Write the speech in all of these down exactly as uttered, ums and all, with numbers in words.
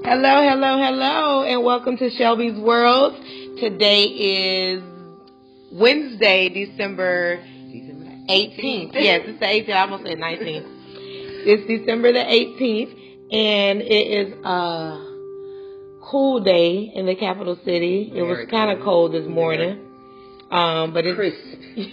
Hello, hello, hello, and welcome to Shelby's World. Today is Wednesday, December eighteenth. Yes, it's the eighteenth. I almost said nineteenth. It's December the eighteenth, and it is a cool day in the capital city. It was kind of cold this morning. Um, but it's crisp.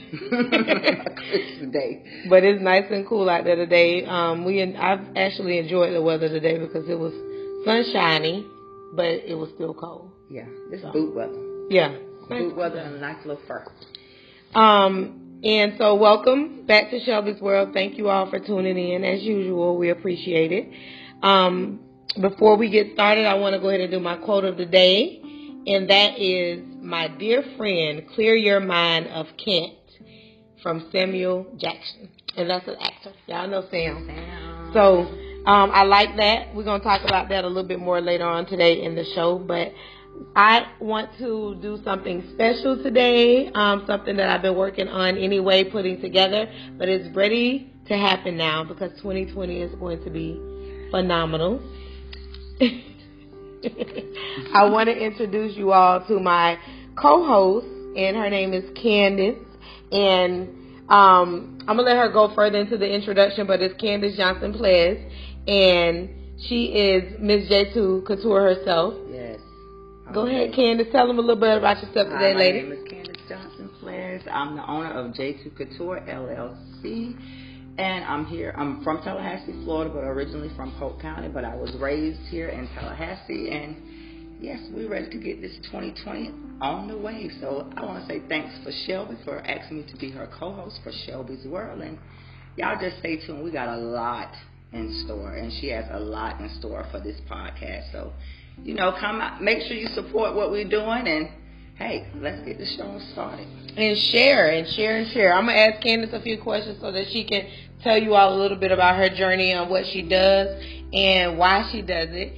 crisp day. But it's nice and cool out there today. Um, we I've actually enjoyed the weather today because it was sunshiny, but it was still cold. Yeah, it's so, boot weather. Yeah, boot weather and a nice little fur. Um, and so welcome back to Shelby's World. Thank you all for tuning in. As usual, we appreciate it. Um, before we get started, I want to go ahead and do my quote of the day, and that is, "My dear friend, clear your mind of Kent," from Samuel Jackson. And that's an actor. Y'all know Sam. Sam. So um, I like that. We're going to talk about that a little bit more later on today in the show. But I want to do something special today, um, something that I've been working on anyway, putting together. But it's ready to happen now because twenty twenty is going to be phenomenal. I want to introduce you all to my co-host, and her name is Candace. And um, I'm going to let her go further into the introduction, but it's Candace Johnson Ples, and she is Miss J two Couture herself. Yes. Go okay. ahead, Candace. Tell them a little bit about yourself today, Hi, lady. My name is Candace Johnson Ples. I'm the owner of J two Couture, L L C. And I'm here, I'm from Tallahassee, Florida, but originally from Polk County, but I was raised here in Tallahassee, and yes, we're ready to get this twenty twenty on the way. So I want to say thanks for Shelby for asking me to be her co-host for Shelby's World, and y'all just stay tuned. We got a lot in store, and she has a lot in store for this podcast. So, you know, come out, make sure you support what we're doing, and hey, let's get the show started. And share, and share, and share. I'm going to ask Candace a few questions so that she can tell you all a little bit about her journey on what she does and why she does it.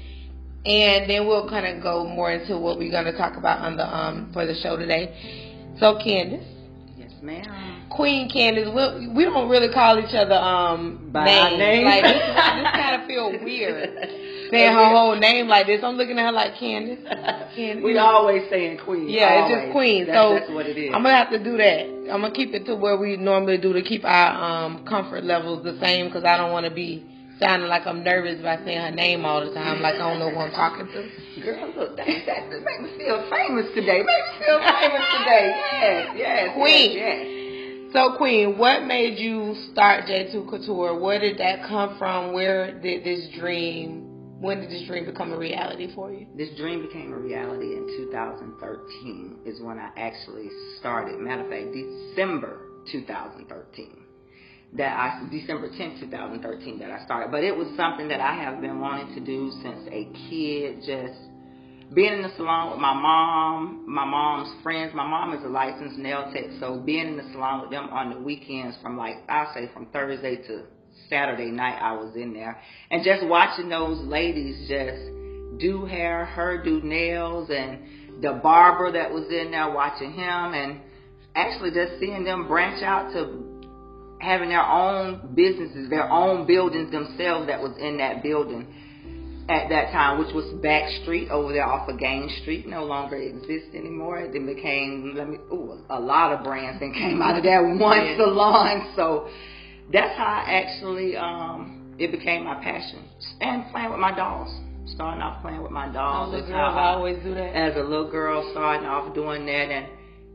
And then we'll kind of go more into what we're going to talk about on the um for the show today. So, Candace. Yes, ma'am. Queen Candace. We, we don't really call each other um by names. name. Like, this, this kind of feel weird. Saying her whole name like this. I'm looking at her like Candace. Candace. We always saying Queen. Yeah, always. It's just Queen. That's, so that's what it is. I'm gonna have to do that. I'm gonna keep it to where we normally do to keep our um comfort levels the same, because I don't want to be sounding like I'm nervous by saying her name all the time, like I don't know who I'm talking to. Girl, look, that, that, that make me feel famous today. Make me feel famous today. Yes, yes, Queen. Yes, yes. So, Queen, what made you start J two Couture? Where did that come from? Where did this dream? When did this dream become a reality for you? This dream became a reality in two thousand thirteen is when I actually started. Matter of fact, December two thousand thirteen. That I December tenth, two thousand thirteen that I started. But it was something that I have been wanting to do since a kid, just being in the salon with my mom, my mom's friends. My mom is a licensed nail tech, so being in the salon with them on the weekends from like, I'll say from Thursday to Saturday night, I was in there. And just watching those ladies just do hair, her do nails, and the barber that was in there, watching him, and actually just seeing them branch out to having their own businesses, their own buildings themselves that was in that building at that time, which was Back Street over there off of Gaines Street, no longer exists anymore. It then became, let me, ooh, a lot of brands that came out of that one salon. So that's how I actually, um, it became my passion. And playing with my dolls. Starting off playing with my dolls. Little girls I always do that. As a little girl, starting off doing that, and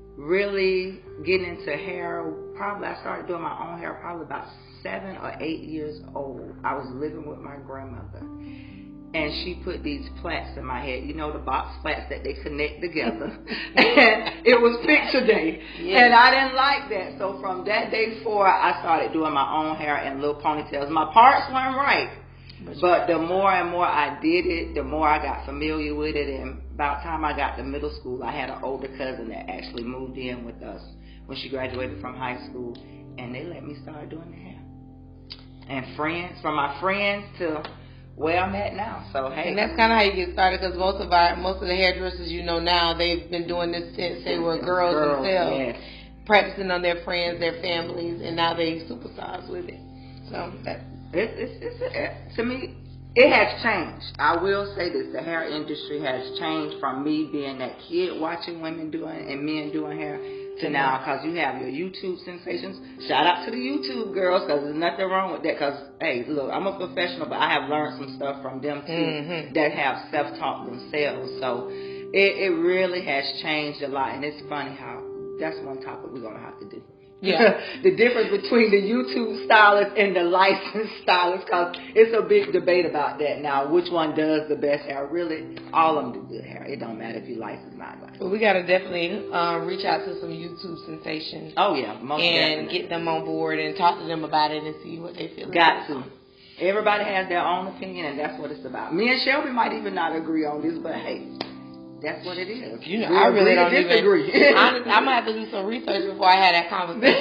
really getting into hair. Probably I started doing my own hair probably about seven or eight years old. I was living with my grandmother, and she put these plaits in my head. You know, the box plaits that they connect together. And it was picture day. Yeah. And I didn't like that. So from that day forward, I started doing my own hair and little ponytails. My parts weren't right. But the more and more I did it, the more I got familiar with it. And about the time I got to middle school, I had an older cousin that actually moved in with us when she graduated from high school. And they let me start doing the hair. And friends, from my friends to where I'm at now. So, hey. And that's kind of how you get started, because most of our, most of the hairdressers you know now, they've been doing this since they were girls, girls themselves. Yes. Practicing on their friends, their families, and now they superstars with it. So, that's... It's, it's, it's, it, to me, It has changed. I will say this: the hair industry has changed from me being that kid watching women doing and men doing hair to now, because you have your YouTube sensations. Shout out to the YouTube girls, because there's nothing wrong with that. Because, hey, look, I'm a professional, but I have learned some stuff from them, too, mm-hmm. that have self-taught themselves. So it, it really has changed a lot. And it's funny how that's one topic we're going to have to do. Yeah. The difference between the YouTube stylist and the licensed stylist, because it's a big debate about that now. Which one does the best hair? Really, all of them do good hair. It don't matter if you licensed or not licensed. Well, we got to definitely um, reach out to some YouTube sensations. Oh, yeah. Most and definitely. Get them on board and talk to them about it and see what they feel. Got to. Everybody has their own opinion, and that's what it's about. Me and Shelby might even not agree on this, but hey, that's what it is. You know, we I really don't disagree. even. Honestly, I'm gonna have to do some research before I have that conversation.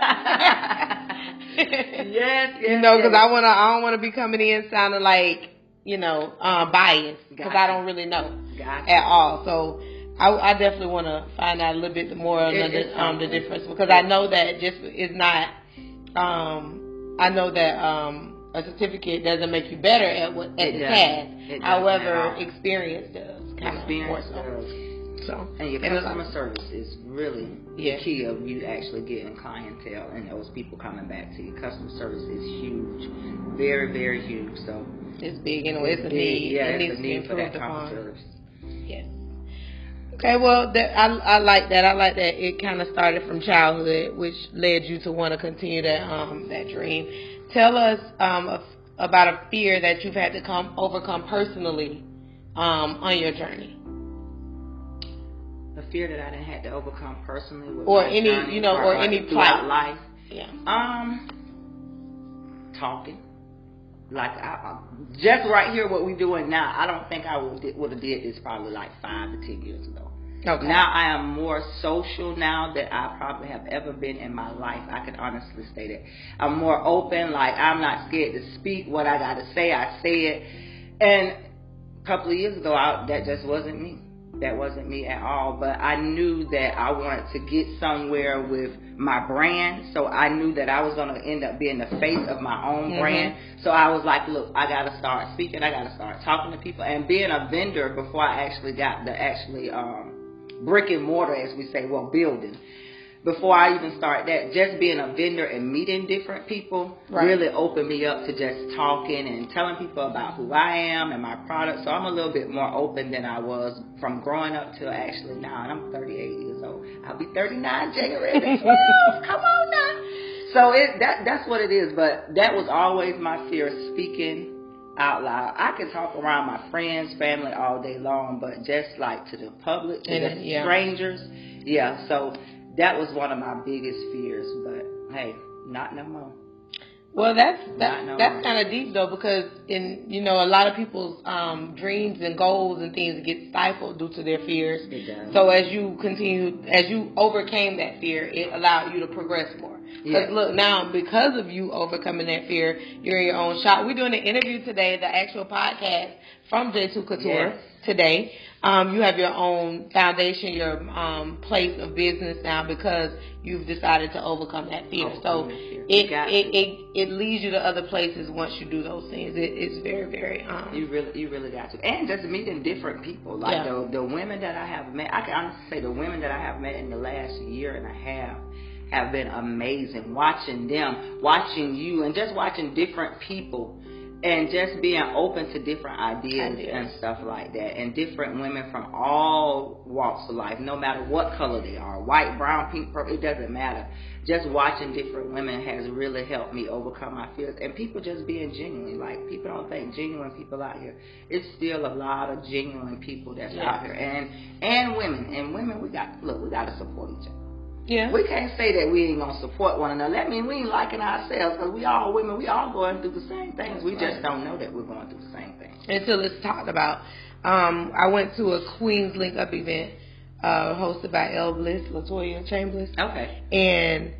yes, yes, you know, because yes. I wanna, I don't wanna be coming in sounding like, you know, uh, biased, because gotcha. I don't really know gotcha. at all. So I, I definitely want to find out a little bit more on it, the, um, the difference, because I know that just is not. Um, I know that um, a certificate doesn't make you better at what at it the does. task. However, experience does. Experience does. So, and your customer and service is really yeah. the key of you actually getting clientele and those people coming back to you. Customer service is huge, very, very huge. So it's big anyway. It's, it's a need. Yeah, it it's needs a need to for that upon. customer service. Yes. Okay, well, that, I I like that. I like that it kind of started from childhood, which led you to want to continue that um that dream. Tell us um a, about a fear that you've had to come overcome personally um on your journey. A fear that I didn't have to overcome personally, with or my any journey, you know, or, or any plight life. Yeah. Um, talking. Like I, I, just right here, what we're doing now. I don't think I would would have did this probably like five to ten years ago. Okay. Now I am more social now than I probably have ever been in my life. I can honestly say that. I'm more open. Like I'm not scared to speak what I got to say. I say it. And a couple of years ago, I, that just wasn't me. That wasn't me at all. But I knew that I wanted to get somewhere with my brand. So I knew that I was going to end up being the face of my own mm-hmm. brand. So I was like, look, I got to start speaking. I got to start talking to people. And being a vendor before I actually got the actually um, brick and mortar, as we say, well, building. Before I even started that, just being a vendor and meeting different people right. really opened me up to just talking and telling people about who I am and my products. So I'm a little bit more open than I was from growing up to actually now. And I'm thirty-eight years old. I'll be thirty-nine January twelfth. Come on now. So it that that's what it is. But that was always my fear, speaking out loud. I can talk around my friends, family all day long, but just like to the public, to and, the yeah. strangers, yeah. So that was one of my biggest fears, but hey, not no more. Well, that's that's, no that's kind of deep though, because in you know a lot of people's um, dreams and goals and things get stifled due to their fears. It does. So as you continue, as you overcame that fear, it allowed you to progress more. Because yes. look, now because of you overcoming that fear, you're in your own shop. We're doing an interview today, the actual podcast from J two Couture yes. today. Um, you have your own foundation, your um, place of business now because you've decided to overcome that fear. Oh, so fear. It, it, it it leads you to other places once you do those things. It, it's very, very... Um, you really you really got to. And just meeting different people. Like yeah. the, the women that I have met, I can honestly say the women that I have met in the last year and a half have been amazing. Watching them, watching you, and just watching different people. And just being open to different ideas, ideas and stuff like that. And different women from all walks of life, no matter what color they are. White, brown, pink, purple, it doesn't matter. Just watching different women has really helped me overcome my fears. And people just being genuine. Like, people don't think genuine people out here. It's still a lot of genuine people that's yeah. out here. And and women. And women, we got, look, we got to support each other. Yeah. We can't say that we ain't going to support one another. That means we ain't liking ourselves because we all women. We all going through the same things. We just don't know that we're going through the same things. Until it's talked about. Um, I went to a Queens Link Up event uh, hosted by Elle Bliss, Latoya Chambers. Okay. And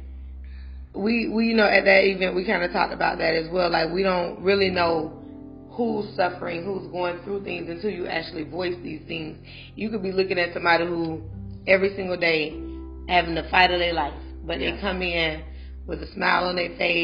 we, we, you know, at that event, we kind of talked about that as well. Like, we don't really know who's suffering, who's going through things until you actually voice these things. You could be looking at somebody who every single day having the fight of their life, but yeah. they come in with a smile on their face,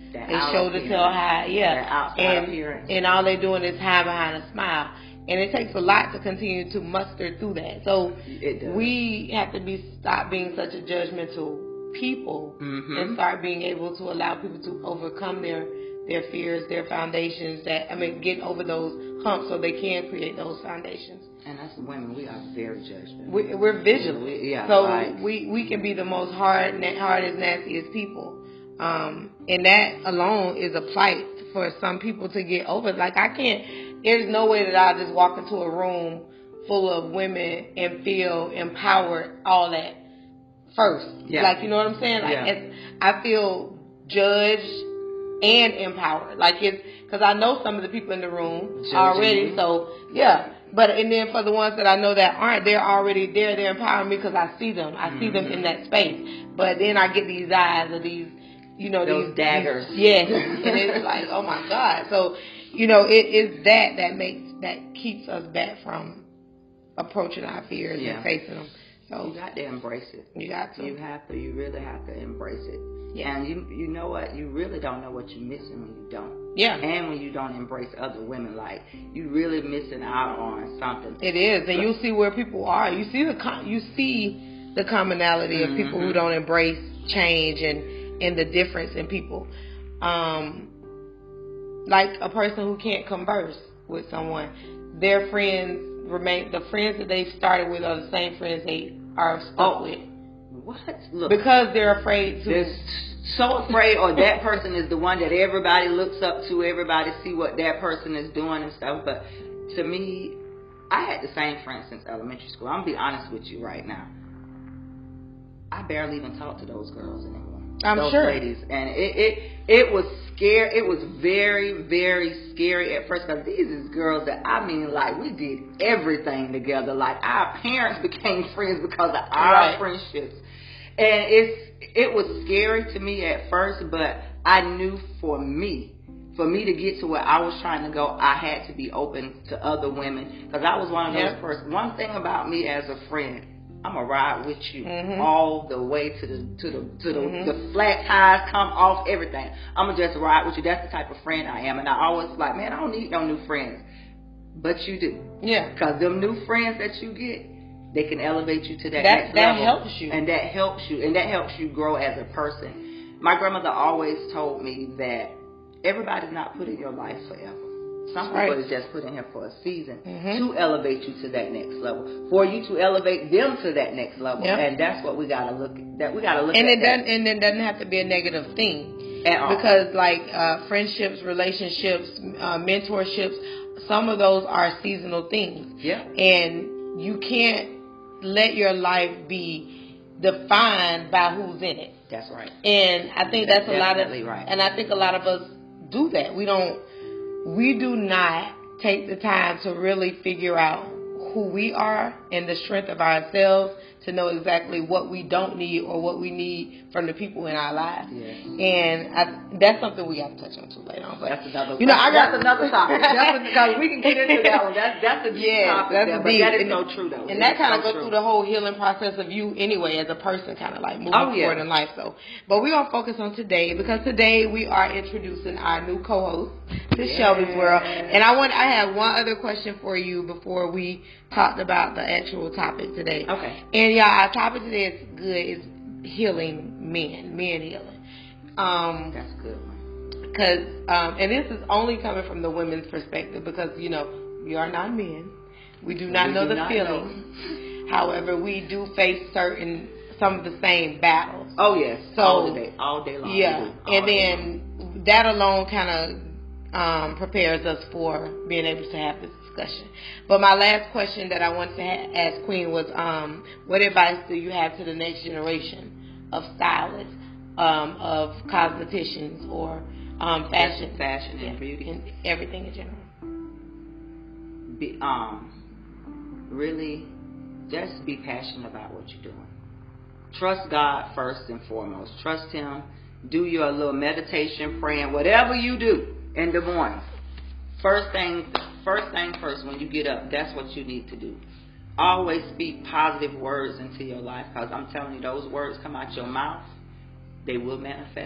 That they shoulder tell high, yeah, and appearance. and all they're doing is hide behind a smile, and it takes a lot to continue to muster through that. So we have to be stop being such a judgmental people mm-hmm. and start being able to allow people to overcome their their fears, their foundations. That I mean, getting over those humps so they can create those foundations. And as women, we are very judgmental. We, we're vigilant, we, yeah, so like, we we can be the most hard, hardest, nastiest people. Um, and that alone is a plight for some people to get over. Like, I can't, there's no way that I'll just walk into a room full of women and feel empowered all that first. Yeah. Like, you know what I'm saying? Like, yeah. it's, I feel judged and empowered. Like, it's, because I know some of the people in the room Judging already. me. So, yeah. But, and then for the ones that I know that aren't, they're already there. They're empowering me because I see them. I mm-hmm. see them in that space. But then I get these eyes of these, you know, those these daggers. These, yes, and it's like, oh my God. So, you know, it is that that makes that keeps us back from approaching our fears yeah. and facing them. So you got to embrace it. You got to. You have to. You really have to embrace it. Yeah. And you you know what? You really don't know what you're missing when you don't. Yeah. And when you don't embrace other women, like, you really missing out on something. It is, and you'll see where people are. You see the you see the commonality of people mm-hmm. who don't embrace change and. And the difference in people, um, like a person who can't converse with someone, their friends remain the friends that they've started with are the same friends they are stuck oh, with. What? Look, because they're afraid to. They're so afraid, or that person is the one that everybody looks up to. Everybody see what that person is doing and stuff. But to me, I had the same friends since elementary school. I'm gonna be honest with you right now. I barely even talk to those girls anymore. I'm those sure. ladies, and it it it was scary. It was very very scary at first because these is girls that I mean, like, we did everything together. Like, our parents became friends because of our right. friendships, and it's it was scary to me at first. But I knew for me, for me to get to where I was trying to go, I had to be open to other women because I was one of those yep. persons. One thing about me as a friend, I'm gonna ride with you mm-hmm. all the way to the to the to the, mm-hmm. the flat tires come off, everything. I'm gonna just ride with you. That's the type of friend I am, and I always like, man, I don't need no new friends, but you do. Yeah. Because them new friends that you get, they can elevate you to that, that next that level. That helps you, and that helps you, and that helps you grow as a person. My grandmother always told me that everybody's not put in your life forever. Some people right. is just put in here for a season mm-hmm. to elevate you to that next level, for you to elevate them to that next level, yep. and that's what we gotta look at. That we gotta look and at. It doesn't, and it doesn't have to be a negative thing at all, because like uh, friendships, relationships, uh, mentorships, some of those are seasonal things. Yeah, and you can't let your life be defined by who's in it. That's right. And I think that's, that's a lot of, right. and I think a lot of us do that. We don't. We do not take the time to really figure out who we are and the strength of ourselves to know exactly what we don't need or what we need from the people in our lives. Yeah. And I, that's something we got to touch on too later on. But that's another. You know, I got that's another topic. That's because we can get into that one. That's that's a deep yeah, topic. That's there, deep. But that is and, so true though. And it that kind of so goes true. through the whole healing process of you anyway as a person, kind of like moving oh, yeah. forward in life. So, but we're gonna focus on today because today we are introducing our new co-host to yeah. Shelby's World. And I want I have one other question for you before we talked about the actual topic today. Okay. And y'all, our topic today is good. It's healing men, men healing. Um, That's a good one. Because, um, and this is only coming from the women's perspective because, you know, we are not men. We do not we know do the not feelings. Know. However, we do face certain, some of the same battles. Oh, yes. So, all day, all day long. Yeah. And then that alone kind of um, prepares us for being able to have this discussion. But my last question that I wanted to ha- ask Queen was, um, what advice do you have to the next generation of stylists, um, of cosmeticians, or um, fashion, fashion yeah, and beauty, and everything in general? Be, um, really, just be passionate about what you're doing. Trust God first and foremost. Trust Him. Do your little meditation, praying, whatever you do in the morning. First thing, first thing first, when you get up, that's what you need to do. Always speak positive words into your life, because I'm telling you, those words come out your mouth, they will manifest.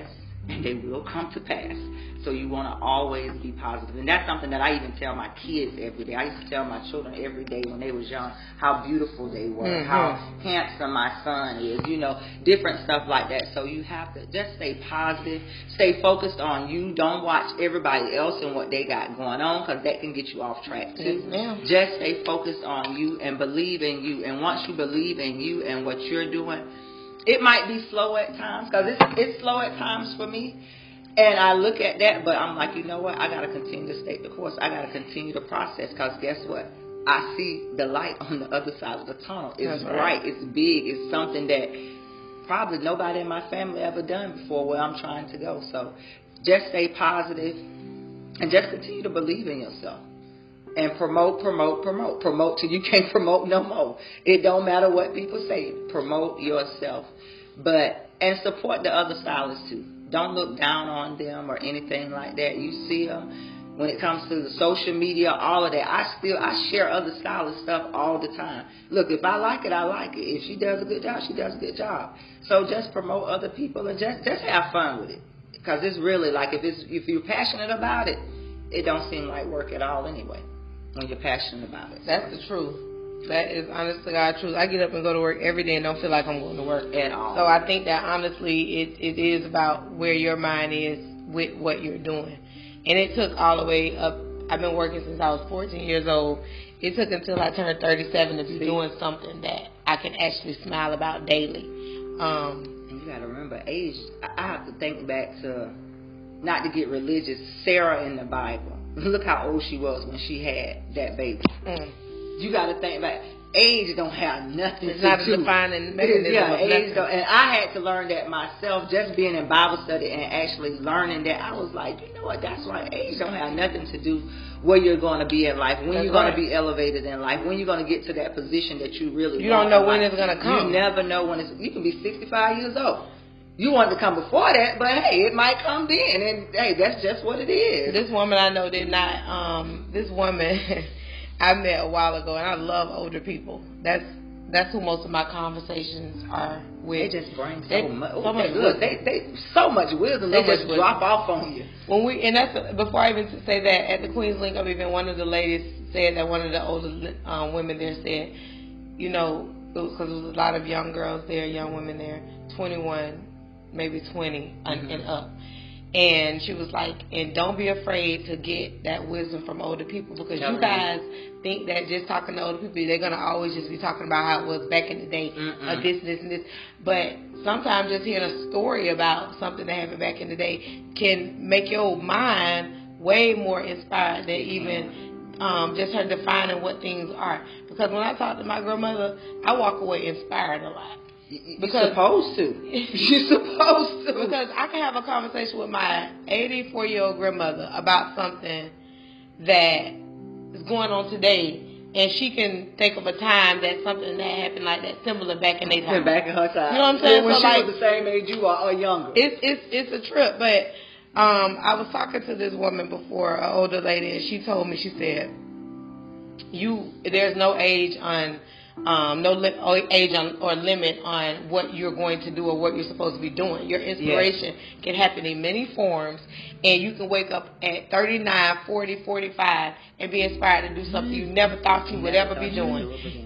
and they will come to pass. So you want to always be positive. And that's something that I even tell my kids every day. I used to tell my children every day when they was young how beautiful they were, mm-hmm. how handsome my son is, you know, different stuff like that. So you have to just stay positive, stay focused on you. Don't watch everybody else and what they got going on, because that can get you off track too. Yes, just stay focused on you and believe in you. And once you believe in you and what you're doing, it might be slow at times, because it's, it's slow at times for me. And I look at that, but I'm like, you know what? I got to continue to stay the course. I got to continue the process, because guess what? I see the light on the other side of the tunnel. It's right. bright. It's big. It's something that probably nobody in my family ever done before where I'm trying to go. So just stay positive and just continue to believe in yourself. And promote, promote, promote. Promote till you can't promote no more. It don't matter what people say. Promote yourself. But, and support the other stylists too. Don't look down on them or anything like that. You see them when it comes to the social media, all of that. I still, I share other stylist stuff all the time. Look, if I like it, I like it. If she does a good job, she does a good job. So just promote other people and just, just have fun with it. Because it's really like, if it's, if you're passionate about it, it don't seem like work at all anyway when you're passionate about it. That's the truth. That is honest to God truth. I get up and go to work every day and don't feel like I'm going to work at all. So I think that honestly it, it is about where your mind is with what you're doing. And it took all the way up. I've been working since I was fourteen years old. It took until I turned thirty-seven to be See? doing something that I can actually smile about daily. Um, and you got to remember, age, I have to think back to, not to get religious, Sarah in the Bible. Look how old she was when she had that baby. Mm. You got to think about age don't have nothing it's to not do. A defining mechanism. Yeah, of age don't, and I had to learn that myself, just being in Bible study and actually learning that. I was like, you know what, that's why age don't have nothing to do where you're going to be in life, when that's you're right. going to be elevated in life, when you're going to get to that position that you really you want. You don't know when life. it's going to come. You never know when it's, you can be sixty-five years old. You want it to come before that, but hey, it might come then, and hey, that's just what it is. This woman I know did not, um, this woman I met a while ago, and I love older people. That's that's who most of my conversations are with. They just bring so they, much. So much look, they they so much wisdom. So they just wisdom. drop off on you. When we and that's before I even say that, at the Queens Link Up event, one of the ladies said that one of the older um, women there said, you know, because there was a lot of young girls there, young women there, twenty-one, maybe twenty mm-hmm. and up. And she was like, and don't be afraid to get that wisdom from older people, because Tell you guys me. think that just talking to older people, they're going to always just be talking about how it was back in the day, Mm-mm. or this, this, and this. But sometimes just hearing a story about something that happened back in the day can make your mind way more inspired than even um, just her defining what things are. Because when I talk to my grandmother, I walk away inspired a lot. Because, You're supposed to. You're supposed to. Because I can have a conversation with my eighty-four-year-old grandmother about something that is going on today, and she can think of a time that something that happened like that similar back in their time. Back in her time. You know what I'm saying? When so she like, was the same age you are or younger. It's it's it's a trip. But um, I was talking to this woman before, an older lady, and she told me, she said, "You there's no age on." Um, no li- age on, or limit on what you're going to do or what you're supposed to be doing. Your inspiration yes. can happen in many forms, and you can wake up at thirty-nine, forty, forty-five and be inspired to do something you never thought you would ever be doing.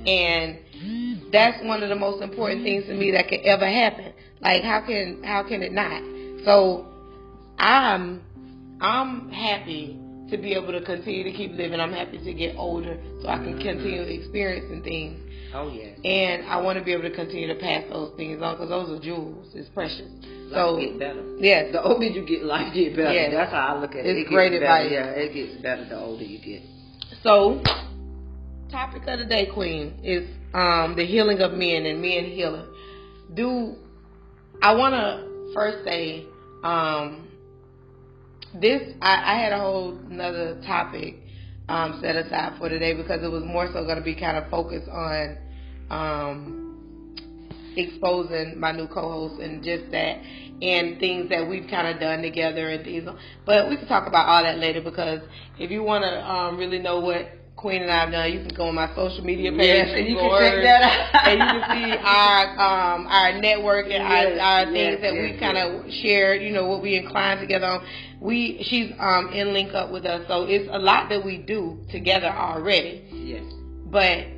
And that's one of the most important things to me that could ever happen. Like, how can how can it not? So I'm I'm happy to be able to continue to keep living. I'm happy to get older so I can continue experiencing things. Oh, yes. And I want to be able to continue to pass those things on, because those are jewels. It's precious. Life so get better. Yes. The older you get, life get better. Yes. That's how I look at it. It's it great gets advice. Better. Yeah, it gets better the older you get. So, topic of the day, Queen, is um, the healing of men and men healing. Do I want to first say um, this? I, I had a whole another topic um, set aside for today, because it was more so going to be kind of focused on um, exposing my new co-host and just that, and things that we've kind of done together and things. But we can talk about all that later, because if you want to um, really know what Queen and I've done. You can go on my social media page. Yes, and you can check that out. And you can see our um, our network and yes, our, our yes, things that yes, we yes. kind of shared, you know, what we inclined together on. We She's um, in Link Up with us. So it's a lot that we do together already. Yes. But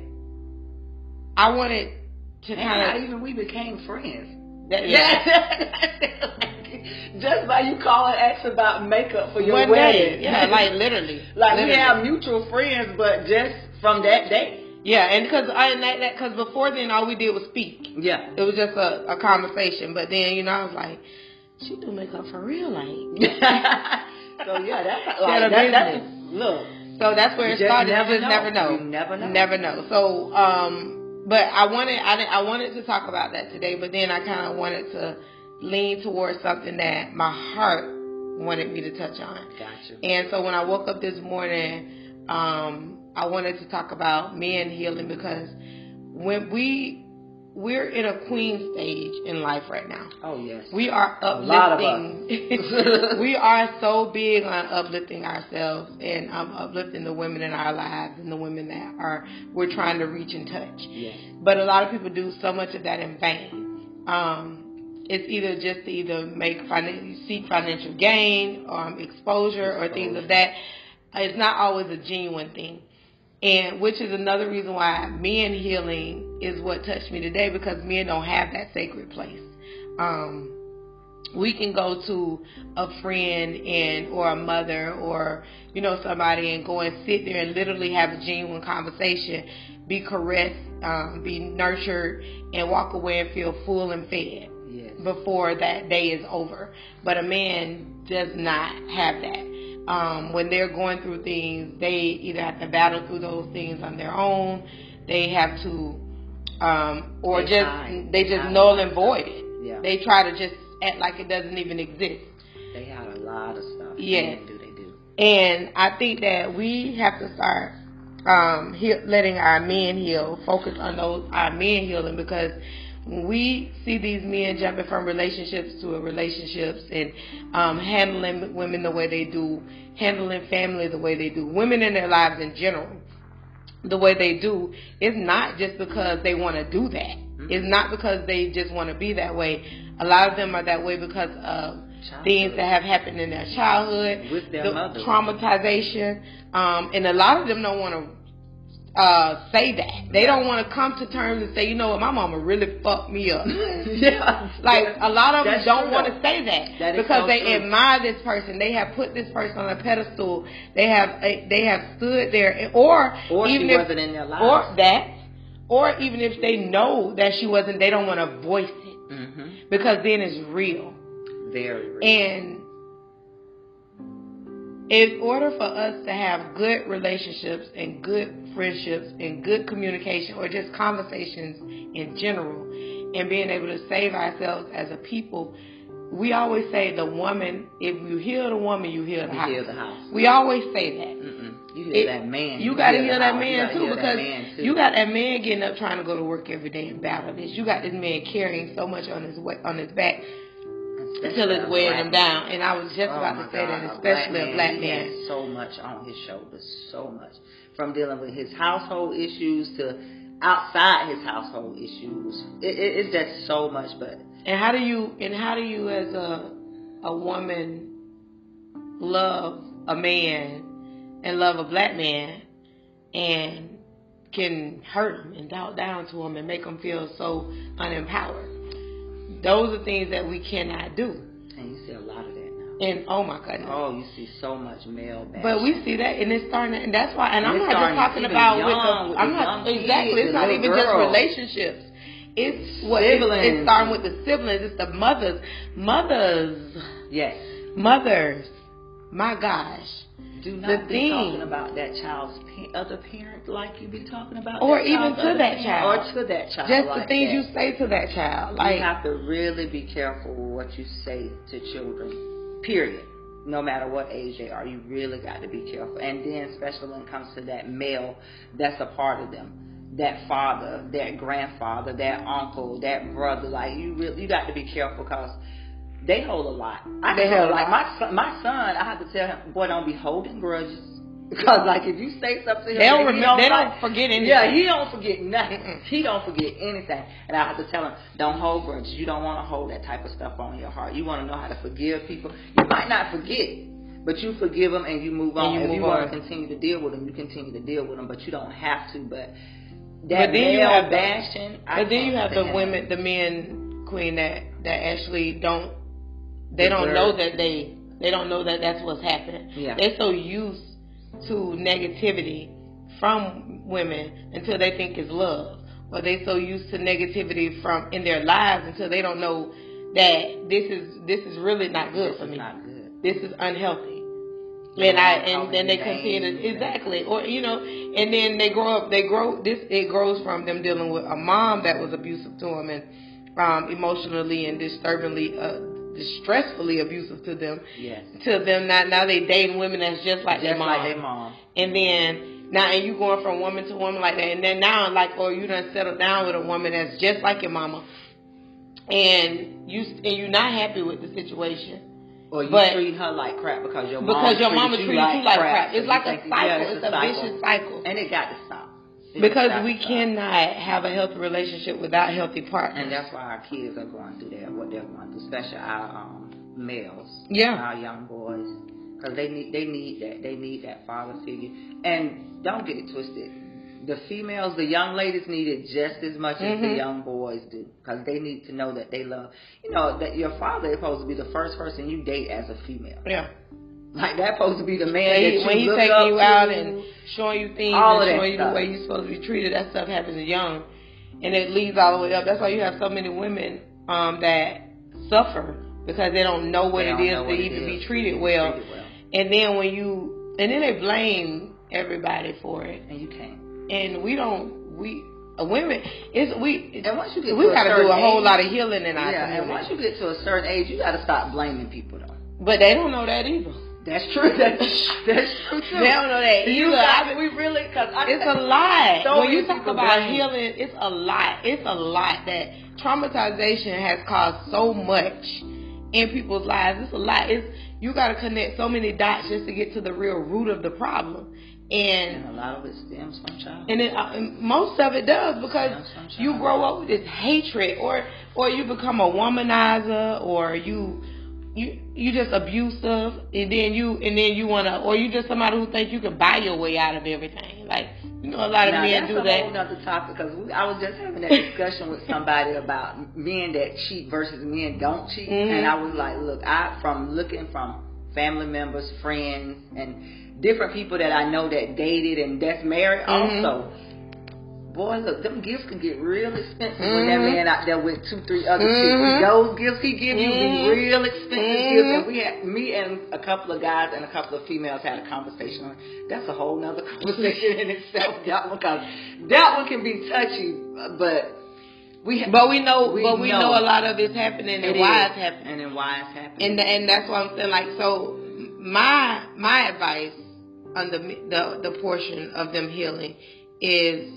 I wanted to kind of... even we became friends. That, yeah. Just by you calling, asking about makeup for your One wedding. Day. Yeah, like literally. like literally. We have mutual friends, but just from that day. Yeah, and because I and that because before then all we did was speak. Yeah, it was just a, a conversation. But then you know I was like, she do makeup for real, like. So yeah, that's like that, that's look. So that's where it started. Never you just know. never know. You never know. Never know. So um, but I wanted I I wanted to talk about that today, but then I kind of wanted to lean towards something that my heart wanted me to touch on. Gotcha. And so when I woke up this morning, um, I wanted to talk about men healing because when we we're in a queen stage in life right now. Oh yes. We are uplifting. A lot of us. We are so big on uplifting ourselves and um, uplifting the women in our lives and the women that are we're trying to reach and touch. Yes. But a lot of people do so much of that in vain. Um, It's either just to either make finan- seek financial gain, um, exposure, or things of that. It's not always a genuine thing, and which is another reason why men healing is what touched me today because men don't have that sacred place. Um, we can go to a friend and or a mother or you know somebody and go and sit there and literally have a genuine conversation, be caressed, um, be nurtured, and walk away and feel full and fed. Yes. Before that day is over. But a man does not have that. Um, when they're going through things, they either have to battle through those things on their own, they have to, um, or they just, hide. they they just null and void stuff. it. Yeah. They try to just act like it doesn't even exist. They have a lot of stuff. Yes. They do, they do. And I think that we have to start um, he- letting our men heal, focus on those our men healing because when we see these men jumping from relationships to relationships and um, handling women the way they do, handling family the way they do, women in their lives in general, the way they do, it's not just because they want to do that. Mm-hmm. It's not because they just want to be that way. A lot of them are that way because of childhood. Things that have happened in their childhood, with their the mother, traumatization, um, and a lot of them don't want to Uh, say that. They don't want to come to terms and say, you know what, my mama really fucked me up. Yeah. Like, a lot of them That's don't true, want to say that, that because so they true. admire this person. They have put this person on a pedestal. They have they have stood there, or, or even she if, wasn't in their lives. Or that, or even if they know that she wasn't, they don't want to voice it, mm-hmm. because then it's real. Very real. And in order for us to have good relationships and good friendships and good communication or just conversations in general and being able to save ourselves as a people, we always say the woman, if you heal the woman, you heal the, you house. heal the house. We always say that. Mm-mm. You heal it, that man. You, you got to heal that man too, because man too. You got that man getting up trying to go to work every day and battle this. You got this man carrying so much on his on his back until it's weighing him down. And I was just oh about to say God, that, especially a black man. A black man. He has so much on his shoulders, so much. From dealing with his household issues to outside his household issues. It, it, it's just so much. But and how do you and how do you as a a woman love a man and love a black man and can hurt him and doubt down to him and make him feel so unempowered? Those are things that we cannot do. And you see a lot of that now. And oh my goodness. Oh, you see so much male bashing. But we see that, and it's starting, to, and that's why. And, and I'm not just talking about young, with the. with I'm the not kids, exactly. It's not even girl. just relationships. It's what it's, it's starting with the siblings. It's the mothers, mothers. Yes. Mothers. My gosh. Do not the be thing. talking about that child's pa- other parent like you be talking about, or that even to that parent, child, or to that child. Just like the things that. you say to that child. Like, you have to really be careful with what you say to children. Period. No matter what age they are, you really got to be careful. And then, especially when it comes to that male, that's a part of them. That father, that grandfather, that uncle, that brother. Like you, really, you got to be careful because they hold a lot. I they hold like a lot. my son, my son. I have to tell him, boy, don't be holding grudges. Because, like, if you say something to him, they don't, remember, he don't, they like, don't forget anything. Yeah, he don't forget nothing. Mm-mm. He don't forget anything. And I have to tell him, don't hold grudges. You don't want to hold that type of stuff on your heart. You want to know how to forgive people. You might not forget, but you forgive them and you move on. You if move you on. want to continue to deal with them, you continue to deal with them, but you don't have to. But that but then you have bashing. The, I but then you have the stand. women, the men, Queen, that that actually don't. They don't Deserve. know that they. They don't know that that's what's happening. Yeah. They're so used to negativity from women until they think it's love, or they so used to negativity from in their lives until they don't know that this is this is really not good this for is me. Not good. This is unhealthy. Yeah, And I and then they continue to, exactly, or you know, and then they grow up. They grow this. It grows from them dealing with a mom that was abusive to them and um, emotionally and disturbingly. Uh, distressfully abusive to them. Yes. To them now now they dating women that's just like just their mom. like their mom. And then now and you going from woman to woman like that, and then now like or you done settled down with a woman that's just like your mama, and you and you're not happy with the situation. Or you but, treat her like crap because your mom because your mama treated treated you you like crap. crap. It's So like you a think, cycle. yeah, it's, it's a, a cycle. vicious cycle. And it got to stop. It Because got we to stop. cannot have a healthy relationship without healthy partners. And that's why our kids are going through that, what they're going through, especially our um, males, yeah, our young boys, because they need they need that they need that father figure. And don't get it twisted, the females, the young ladies need it just as much mm-hmm. as the young boys do, because they need to know that they love. You know that your father is supposed to be the first person you date as a female. Yeah. Like that's supposed to be the man he, that you when he's look taking up you to, out and showing you things all and of showing you stuff. the way you're supposed to be treated. That stuff happens young, and it leads all the way up. That's why you have so many women um, that suffer because they don't know what They it don't is know to what it even is be treated to be well. treated well. And then when you and then they blame everybody for it, And you can't. and we don't we. Uh, women, it's we. And once you get we to a gotta do certain a whole age, lot of healing in our yeah, community. and once you get to a certain age, you got to stop blaming people, though. But they don't know that either. That's true. That's, that's true too. They don't know that You either. got, we really, cause I, it's a lot. So when you talk people about blame. healing, it's a lot. It's a lot that traumatization has caused so much in people's lives. It's a lot. It's you got to connect so many dots just to get to the real root of the problem. And, and a lot of it stems from childhood. And, it, uh, and most of it does because you grow up with this hatred, or or you become a womanizer, or you you you just abusive, and then you and then you wanna, or you just somebody who thinks you can buy your way out of everything. Like you know, a lot of now, men that's do a that. whole other topic because I was just having that discussion with somebody about men that cheat versus men don't cheat, Mm-hmm. and I was like, look, I from looking from family members, friends, and different people that I know that dated and that's married Mm-hmm. also. Boy, look, them gifts can get real expensive Mm-hmm. when that man out there with two, three other Mm-hmm. chicks. Those gifts he give you Mm-hmm. be real expensive Mm-hmm. gifts. And we had, me and a couple of guys and a couple of females had a conversation on it. That's a whole nother conversation in itself, that one, because that one can be touchy, but we ha- But we know, we but we know. know a lot of it's happening and it why is, it's happening, and then why it's happening. and and that's what I'm saying. Like so, my my advice on the the the portion of them healing is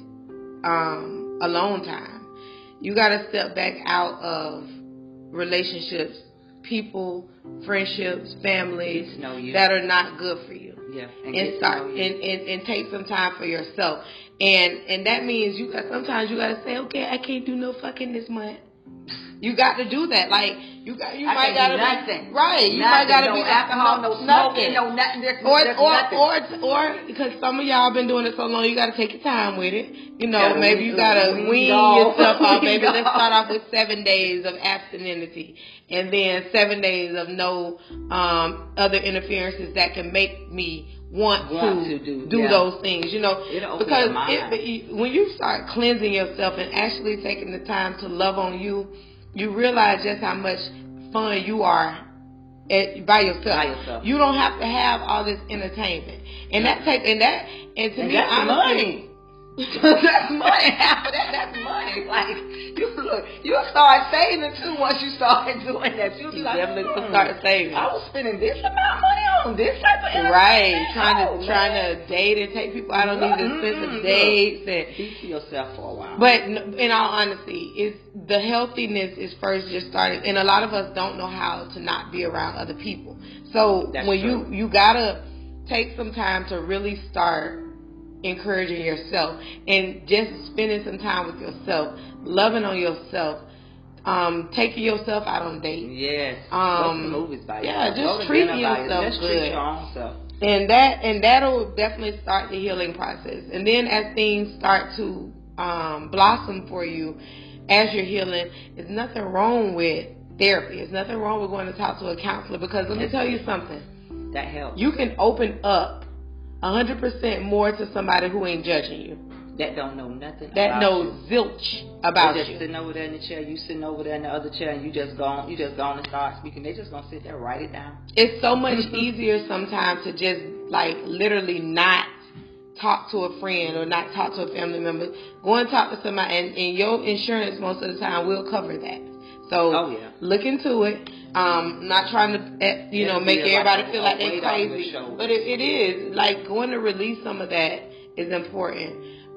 um, alone time. You got to step back out of relationships, people, friendships, families that are not good for you. Yeah, and, and start and, and, and take some time for yourself. And and that means you got sometimes you gotta say, okay, I can't do no fucking this month. You got to do that. Like you got, you I might can't gotta do nothing. be right. You Nothing, might gotta no be alcohol, no, no smoking, nothing. no nothing. There's, Or there's or, nothing. or or because some of y'all been doing it so long, you got to take your time with it. You know, Gotta maybe wean- you gotta wean wean off. yourself off. Wean Maybe let's off. start off with seven days of abstinency, and then seven days of no um, other interferences that can make me want, Want to, to do, do yeah. those things. You know, It'll open because your mind. it, when you start cleansing yourself and actually taking the time to love on you, you realize just how much fun you are at, by yourself. By yourself. You don't have to have all this entertainment, and Yeah. that take and that and to And me, that's honestly, money. That's money. Half of that, that's money. Like you look, you'll start saving too once you start doing that. You'll be you like, definitely hmm, start saving. I was spending this amount of money on this type of entertainment. Right, trying to Oh, trying man. to date and take people out on these expensive Mm-mm. dates and. Be to yourself for a while. But in all honesty, it's the healthiness is first just starting, and a lot of us don't know how to not be around other people. So That's when true. you you gotta take some time to really start encouraging yourself and just spending some time with yourself, loving on yourself, um, taking yourself out on dates. Yes. Um, Go to movies by yeah, yourself. just treating yourself just good. Treat your own self. And that and that'll definitely start the healing process. And then as things start to um, blossom for you as you're healing, there's nothing wrong with therapy. There's nothing wrong with going to talk to a counselor, because let me tell you something. That helps. You can open up one hundred percent more to somebody who ain't judging you. That don't know nothing that about knows you. zilch about just you. Sitting over there in the chair, you sitting over there in the other chair, and you just gone, you just gone and start speaking. They just gonna sit there, write it down. It's so much easier sometimes to just like literally not talk to a friend or not talk to a family member. Go and talk to somebody, and, and your insurance most of the time will cover that. So oh, yeah. look into it. Um, not trying to, you know, make everybody like feel like they're crazy, but it, it is like going to release some of that is important.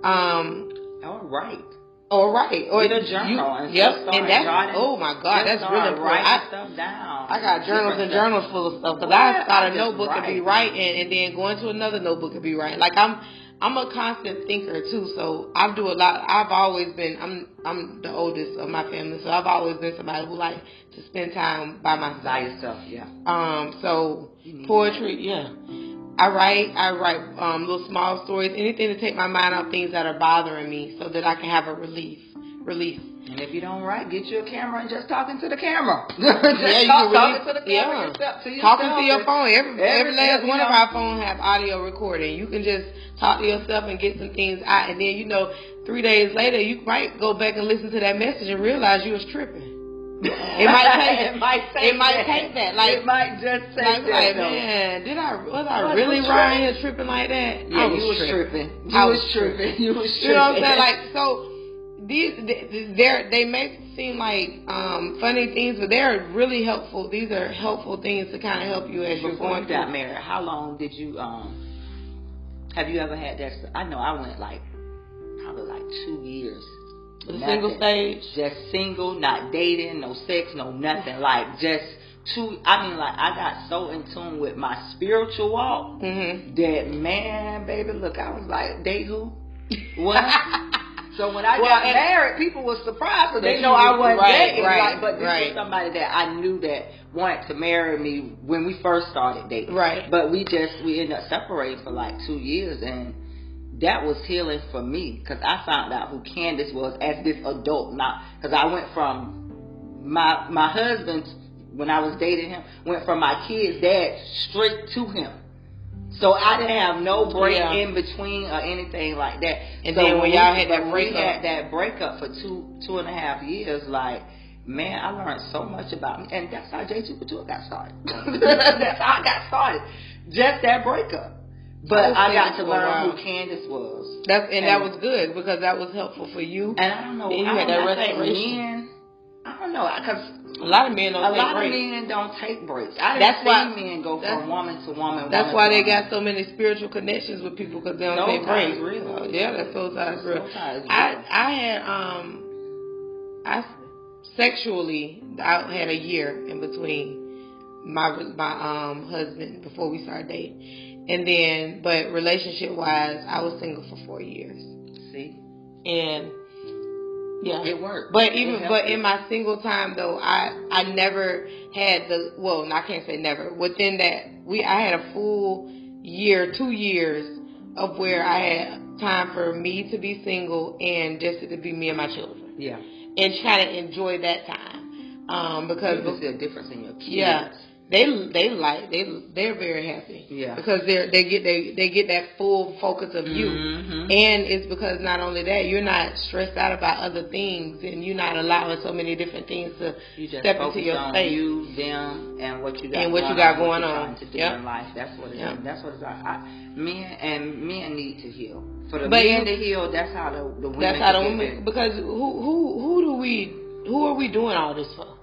Um, All right. All right. Or get a journal. You, and yep. Start and that's jotting, oh my God, that's really important. Writing I, stuff down. I got journals and stuff. journals full of stuff because I start a I notebook write. and be writing, and then going to another notebook and be writing. Like I'm, I'm a constant thinker too. So I do a lot. I've always been. I'm, I'm the oldest of my family, so I've always been somebody who like to spend time by myself. By yourself, yeah. Um. So poetry, that. yeah. I write, I write um, little small stories, anything to take my mind off things that are bothering me, so that I can have a relief, release. And if you don't write, get you a camera and just talking to the camera. just yeah, you talk, can talking to the camera yeah. yourself, to yourself. Talking to your phone. Every, every, every last every, one you know, of our phones have audio recording. You can just talk to yourself and get some things out, and then you know, three days later, you might go back and listen to that message and realize you was tripping. It might take it might take it might that. take that. Like it might just take like, that. Like, though. man, did I was I what, really was riding here tripping like that? Yeah, I was you was tripping. tripping. You I was was tripping. tripping. You was tripping. You know what I'm saying? Like so, these they they may seem like um, funny things, but they're really helpful. These are helpful things to kind of help you as Before you're going you through. got married, how long did you um? Have you ever had that? I know I went like probably like two years. The single stage? Just single, not dating, no sex, no nothing. Like, just two, I mean, like, I got so in tune with my spiritual walk mm-hmm. that, man, baby, look, I was like, date who? What? So when I well, got married, people were surprised because they know was, I wasn't right, dating. Right, like, but this right. was somebody that I knew that wanted to marry me when we first started dating. Right. But we just, we ended up separating for like two years, and that was healing for me because I found out who Candace was as this adult now. Because I went from my my husband, when I was dating him, went from my kid's dad straight to him. So I didn't have no break yeah. in between or anything like that. And so then when y'all had that when breakup, we had that breakup for two two and a half years, like, man, I learned so much about me, and that's how J two Couture got started. That's how I got started. Just that breakup. But I, I got to learn who Candace was. That's and, and that was good because that was helpful for you. And I don't know. And you I had that restoration. Men, I don't know, because a lot of men don't a take lot breaks. of men don't take breaks. I didn't that's see why, men go from woman to woman. That's woman why to they woman. got so many spiritual connections with people because they don't soul take breaks. Real. Oh, yeah, that's soul ties real. Soul ties real. I I had um I sexually I had a year in between my my um husband before we started dating. And then, but relationship-wise, I was single for four years. See? And, yeah. It worked. But even, but in my single time, though, I, I never had the, well, I can't say never. Within that, we, I had a full year, two years of where I had time for me to be single and just to be me and my children. Yeah. And kind of enjoy that time. Um, because. You can see a difference in your kids. Yeah. They they like they they're very happy yeah because they they get they they get that full focus of you mm-hmm. and it's because not only that you're not stressed out about other things and you're not allowing so many different things to you just step into your on space. You, them, and what you got and what going you got on, going what on. To do yep. in life. That's what it yep. is. That's what it's like. I, men and men need to heal. For the but men to heal, that's how the, the women. That's how the women. Because who who who do we who are we doing all this for?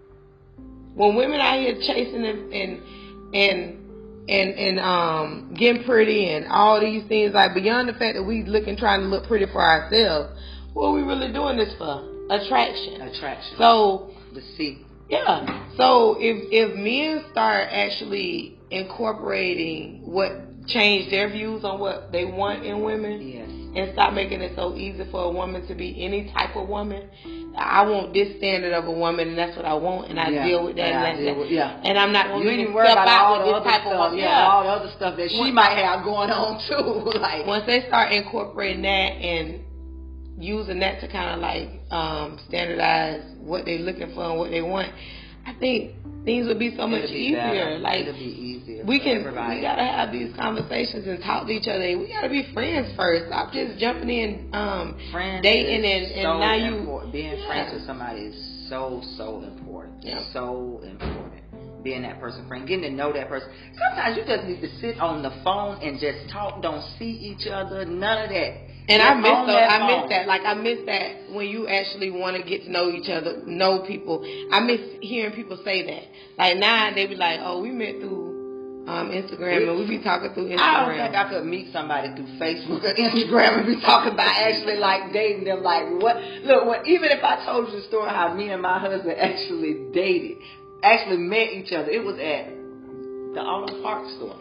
When women out here chasing and and and and, and um getting pretty and all these things, like beyond the fact that we looking trying to look pretty for ourselves, what are we really doing this for? Attraction. Attraction. So the see. Yeah. So if if men start actually incorporating what change their views on what they want in women, yes, and stop making it so easy for a woman to be any type of woman. I want this standard of a woman, and that's what I want, and I yeah. deal with that. And, and, I deal with, yeah. and I'm not going to even worry step about out all with the this other type stuff, of woman. yeah, Yeah, all the other stuff that she Once, might have going on too. Like once they start incorporating that and using that to kind of like um, standardize what they're looking for and what they want, I think things would be so much It'll be easier. better. Like It'll be easier. we can, everybody. we gotta have these conversations and talk to each other. We gotta be friends first. Stop just jumping in, um, friends dating and, and so now you important. Being yeah. friends with somebody is so so important. Yeah. So important. Being that person friend, getting to know that person. Sometimes you just need to sit on the phone and just talk. Don't see each other. None of that. And just I miss on those, that I phone. miss that. Like I miss that when you actually want to get to know each other, know people. I miss hearing people say that. Like now they be like, "Oh, we met through um, Instagram, we, and we be talking through Instagram." I don't think I could meet somebody through Facebook or Instagram and be talking about actually like dating them. Like what? Look, when, even if I told you the story how me and my husband actually dated, actually met each other, it was at the auto parts store.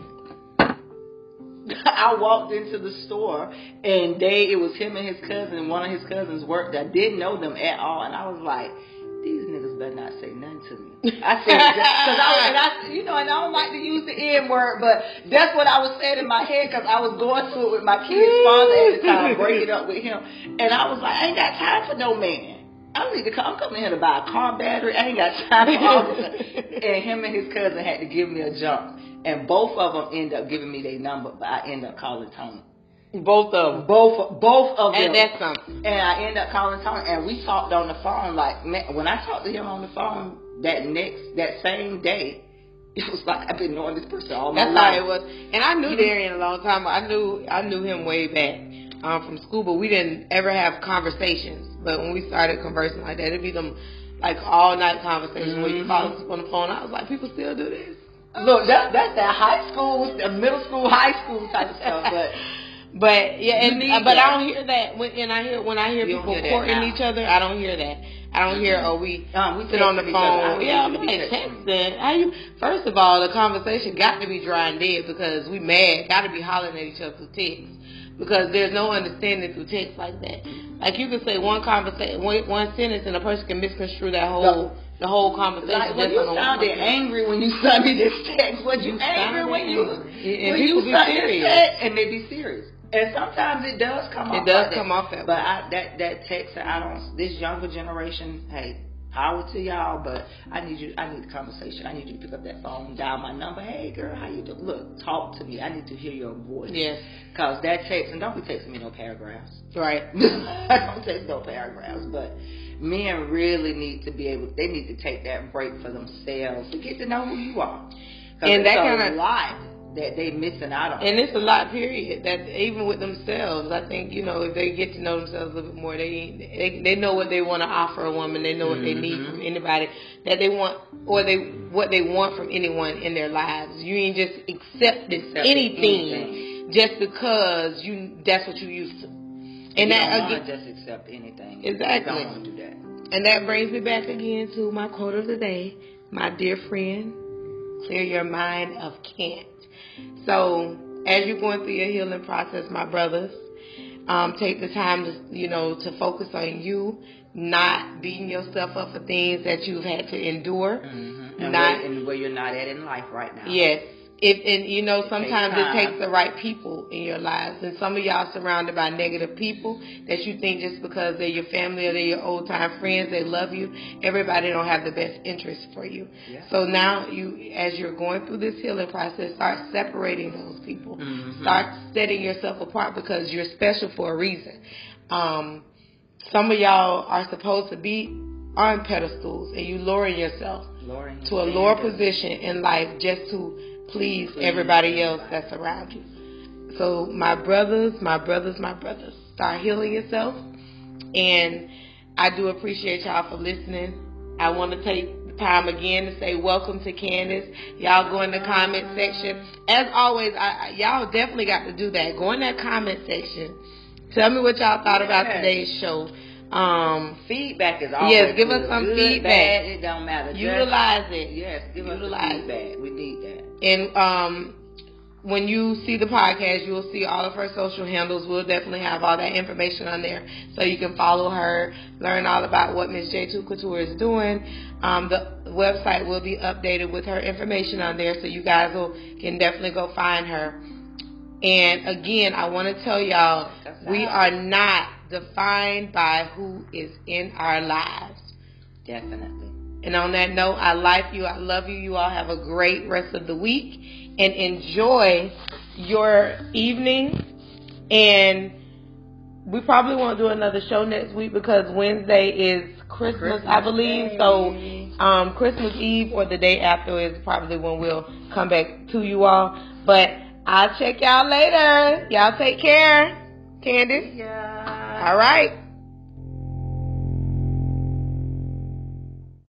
I walked into the store and they, it was him and his cousin. One of his cousins worked. I didn't know them at all, and I was like, these niggas better not say nothing to me. I said, because I, and I, you know, and I don't like to use the N word, but that's what I was saying in my head because I was going through it with my kid's father at the time, breaking up with him, and I was like, I ain't got time for no man. I need to come. I'm coming here to buy a car battery. I ain't got time for all this. And him and his cousin had to give me a jump. And both of them ended up giving me their number, but I ended up calling Tony. Both of them. Both, both of them. And that's something. And I ended up calling Tony, and we talked on the phone. Like, man, when I talked to him on the phone that next, that same day, it was like I've been knowing this person all my that's life. That's how it was. And I knew Darian a long time. I knew, I knew him way back um, from school, but we didn't ever have conversations. But when we started conversing like that, it'd be them like all night conversations mm-hmm. where you call us on the phone. I was like, people still do this. Look, that, that's that high school, the middle school, high school type of stuff. But, but yeah, and uh, but I don't hear that when and I hear when I hear you people hear courting each other. I don't hear that. I don't hear oh we, um, we sit on the phone. Yeah, I'm like texting. How you? First of all, the conversation got to be dry and dead because we mad. Got to be hollering at each other through text because there's no understanding through text like that. Like you can say one conversation, one, one sentence, and a person can misconstrue that whole. No. The whole conversation. Like, when you sounded angry when you sent me this text. When you, you angry when you and when you be serious. Text, and they be serious. And sometimes it does come it off. It does like come that. off that. But I, that that text, I don't. This younger generation, hey, power to y'all. But I need you. I need a conversation. I need you to pick up that phone, dial my number. Hey, girl, how you doing? Look, talk to me. I need to hear your voice. Yes. Cause that text, and don't be texting me no paragraphs. Right. I don't text no paragraphs, but. Men really need to be able. They need to take that break for themselves to get to know who you are. And that kind of lot that they missing out on. And it's a lot. Period. That even with themselves, I think you know if they get to know themselves a little bit more, they they, they know what they want to offer a woman. They know what mm-hmm. they need from anybody that they want, or they what they want from anyone in their lives. You ain't just accepting Accept anything, anything just because you that's what you used to. And you that don't want to just accept anything. Exactly. You don't want to do that. And that brings me back again to my quote of the day, my dear friend, clear your mind of can't. So as you're going through your healing process, my brothers, um, take the time to, you know, to focus on you, not beating yourself up for things that you've had to endure. Mm-hmm. And, not, where, and where you're not at in life right now. Yes. If, and you know, sometimes it takes, it takes the right people in your lives. And some of y'all surrounded by negative people that you think just because they're your family or they're your old time friends, they love you. Everybody don't have the best interest for you. Yeah. So now you, as you're going through this healing process, start separating those people. Mm-hmm. Start setting yourself apart because you're special for a reason. Um, some of y'all are supposed to be on pedestals and you lowering yourself lowering to a lower position in life just to please everybody else that's around you. So my brothers, my brothers, my brothers, start healing yourself. And I do appreciate y'all for listening. I want to take the time again to say welcome to Candace. Y'all go in the comment section. As always, I, y'all definitely got to do that. Go in that comment section. Tell me what y'all thought about today's show. Um, feedback is always yes, give good. us some good, feedback. Bad, it don't matter. Utilize Just, it. Yes, give Utilize us the feedback. We need that. And um, when you see the podcast, you'll see all of her social handles. We'll definitely have all that information on there, so you can follow her, learn all about what Miss J two Couture is doing. Um, the website will be updated with her information on there, so you guys will can definitely go find her. And again, I want to tell y'all, we are not defined by who is in our lives. Definitely. And on that note, I like you. I love you. You all have a great rest of the week and enjoy your evening. And we probably won't do another show next week because Wednesday is Christmas, Christmas I believe. Day. So um, Christmas Eve or the day after is probably when we'll come back to you all. But I'll check y'all later. Y'all take care. Candace? Yeah. All right.